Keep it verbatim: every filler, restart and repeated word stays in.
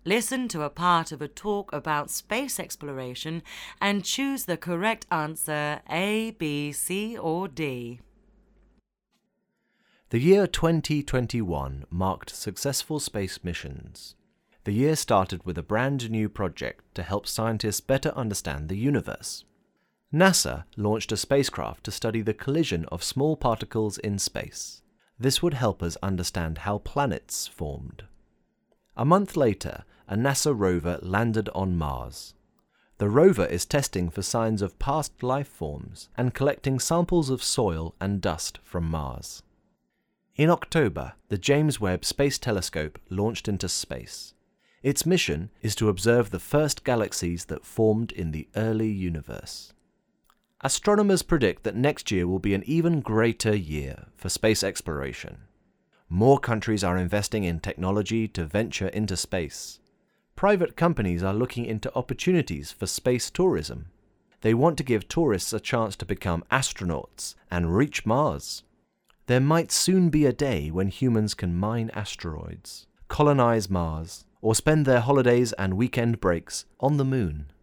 Listen to a part of a talk about space exploration and choose the correct answer A, B, C, or D. The year twenty twenty-one marked successful space missions. The year started with a brand new project to help scientists better understand the universe. NASA launched a spacecraft to study the collision of small particles in space. This would help us understand how planets formed. A month later, a NASA rover landed on Mars. The rover is testing for signs of past life forms and collecting samples of soil and dust from Mars. In October, the James Webb Space Telescope launched into space. Its mission is to observe the first galaxies that formed in the early universe. Astronomers predict that next year will be an even greater year for space exploration. More countries are investing in technology to venture into space. Private companies are looking into opportunities for space tourism. They want to give tourists a chance to become astronauts and reach Mars. There might soon be a day when humans can mine asteroids, colonize Mars, or spend their holidays and weekend breaks on the Moon.